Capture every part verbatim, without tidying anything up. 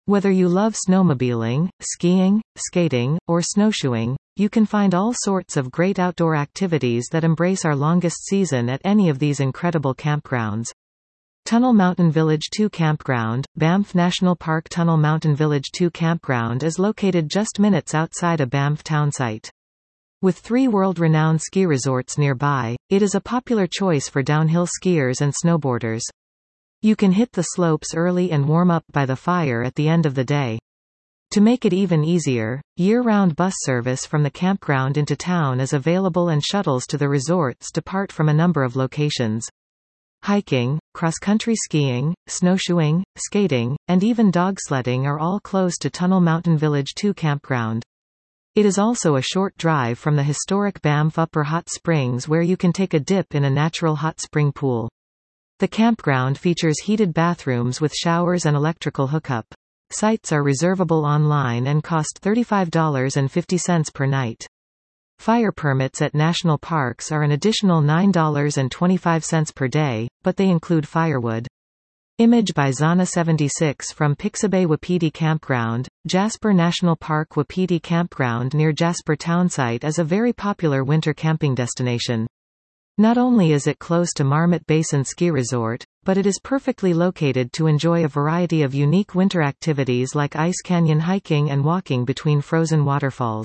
Whether you love snowmobiling, skiing, skating, or snowshoeing, you can find all sorts of great outdoor activities that embrace our longest season at any of these incredible campgrounds. Tunnel Mountain Village two Campground, Banff National Park. Tunnel Mountain Village two Campground is located just minutes outside a Banff townsite. With three world-renowned ski resorts nearby, it is a popular choice for downhill skiers and snowboarders. You can hit the slopes early and warm up by the fire at the end of the day. To make it even easier, year-round bus service from the campground into town is available and shuttles to the resorts depart from a number of locations. Hiking, cross-country skiing, snowshoeing, skating, and even dog sledding are all close to Tunnel Mountain Village two Campground. It is also a short drive from the historic Banff Upper Hot Springs, where you can take a dip in a natural hot spring pool. The campground features heated bathrooms with showers and electrical hookup. Sites are reservable online and cost thirty-five dollars and fifty cents per night. Fire permits at national parks are an additional nine dollars and twenty-five cents per day, but they include firewood. Image by Zana seventy-six from Pixabay. Wapiti Campground, Jasper National Park. Wapiti Campground near Jasper Townsite is a very popular winter camping destination. Not only is it close to Marmot Basin Ski Resort, but it is perfectly located to enjoy a variety of unique winter activities like ice canyon hiking and walking between frozen waterfalls.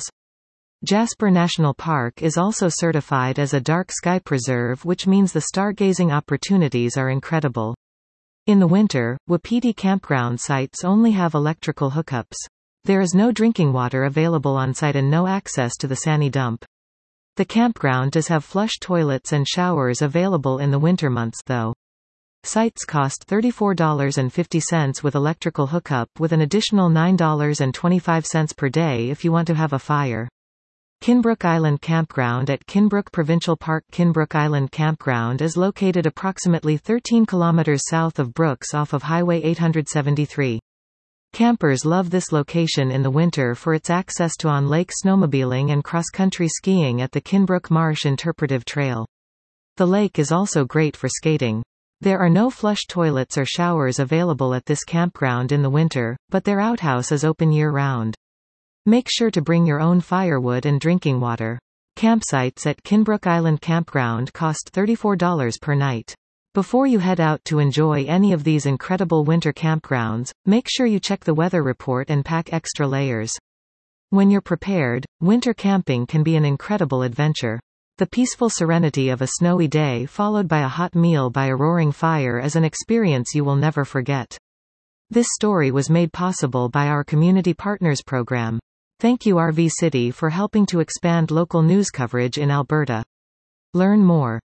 Jasper National Park is also certified as a dark sky preserve, which means the stargazing opportunities are incredible. In the winter, Wapiti campground sites only have electrical hookups. There is no drinking water available on site and no access to the Sani dump. The campground does have flush toilets and showers available in the winter months though. Sites cost thirty-four dollars and fifty cents with electrical hookup, with an additional nine dollars and twenty-five cents per day if you want to have a fire. Kinbrook Island Campground at Kinbrook Provincial Park. Kinbrook Island Campground is located approximately thirteen kilometers south of Brooks off of Highway eight seventy-three. Campers love this location in the winter for its access to on-lake snowmobiling and cross-country skiing at the Kinbrook Marsh Interpretive Trail. The lake is also great for skating. There are no flush toilets or showers available at this campground in the winter, but their outhouse is open year-round. Make sure to bring your own firewood and drinking water. Campsites at Kinbrook Island Campground cost thirty-four dollars per night. Before you head out to enjoy any of these incredible winter campgrounds, make sure you check the weather report and pack extra layers. When you're prepared, winter camping can be an incredible adventure. The peaceful serenity of a snowy day followed by a hot meal by a roaring fire is an experience you will never forget. This story was made possible by our Community Partners program. Thank you R V City for helping to expand local news coverage in Alberta. Learn more.